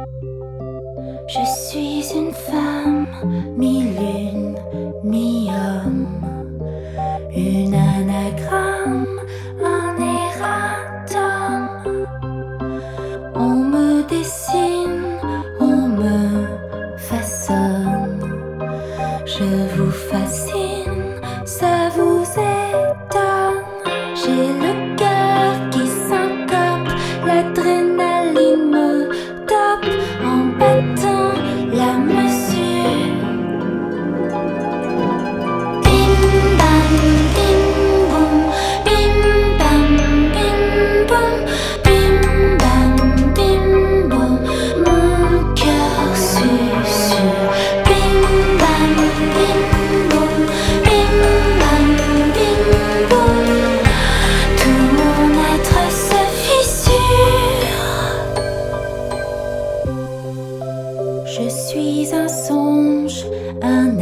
Je suis une femme, mi-lune, mi-homme, une anagramme, un erratum. On me dessine, on me façonne. Je vous fascine, ça vous étonne. J'ai le cœur qui syncope, l'adrénaline me tape en battant la mesure. Bim bam bim boum, bim bam bim boum, bim bam bim boum. Mon cœur susurre. Bim bam bim boum, bim bam bim boum. Tout mon être se fissure. Je suis un songe, un